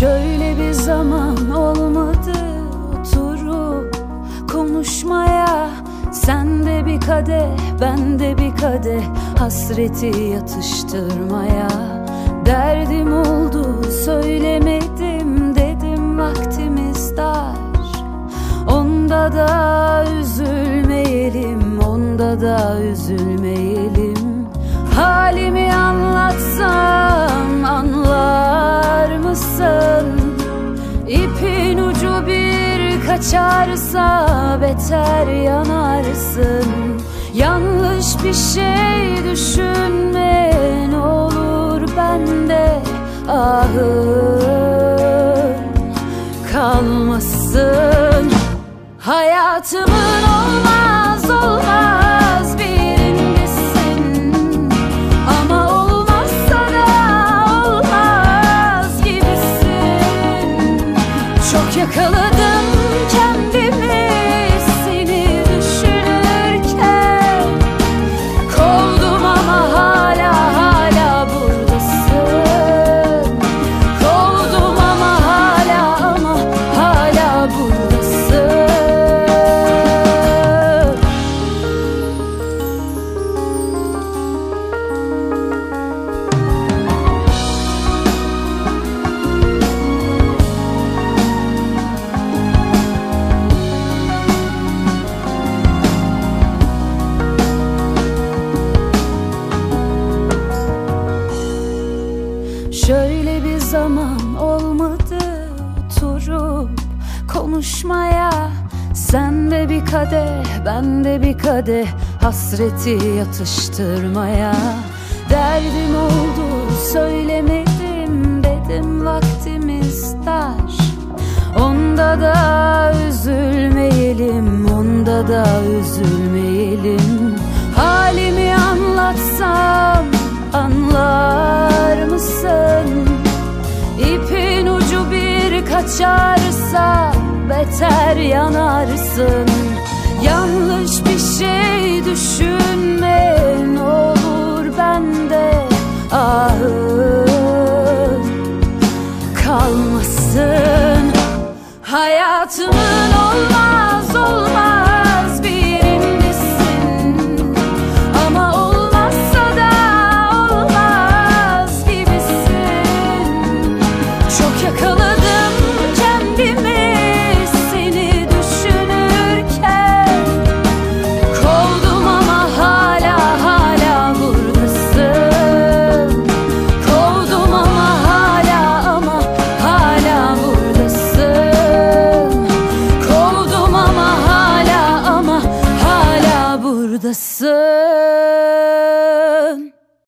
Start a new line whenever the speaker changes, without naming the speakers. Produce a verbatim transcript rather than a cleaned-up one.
Şöyle bir zaman olmadı oturup konuşmaya. Sen de bir kadeh, ben de bir kadeh, hasreti yatıştırmaya. Derdim oldu söylemedim, dedim vaktimiz dar. Onda da üzülmeyelim, onda da üzülmeyelim. Halimi anlatsam anlar mısın? İpin ucu bir kaçarsa beter yanarsın. Yanlış bir şey düşünme ne olur, bende ahın kalmasın. Hayatımın olmaz olmaz birindesin, ama olmazsa da olmaz gibisin. Çok yakaladım kendimi seni düşünürken, koldum ama hala hala buradasın. Koldum ama hala ama hala buradasın. Şöyle bir zaman olmadı oturup konuşmaya. Sen de bir kadeh, ben de bir kadeh, hasreti yatıştırmaya. Derdim oldu söylemedim, dedim vaktimiz dar. Onda da üzülmeyelim, onda da üzülmeyelim. Halimi anlatsam anlar mısın? İpin ucu bir kaçarsa beter yanarsın. Yanlış bir şey düşünme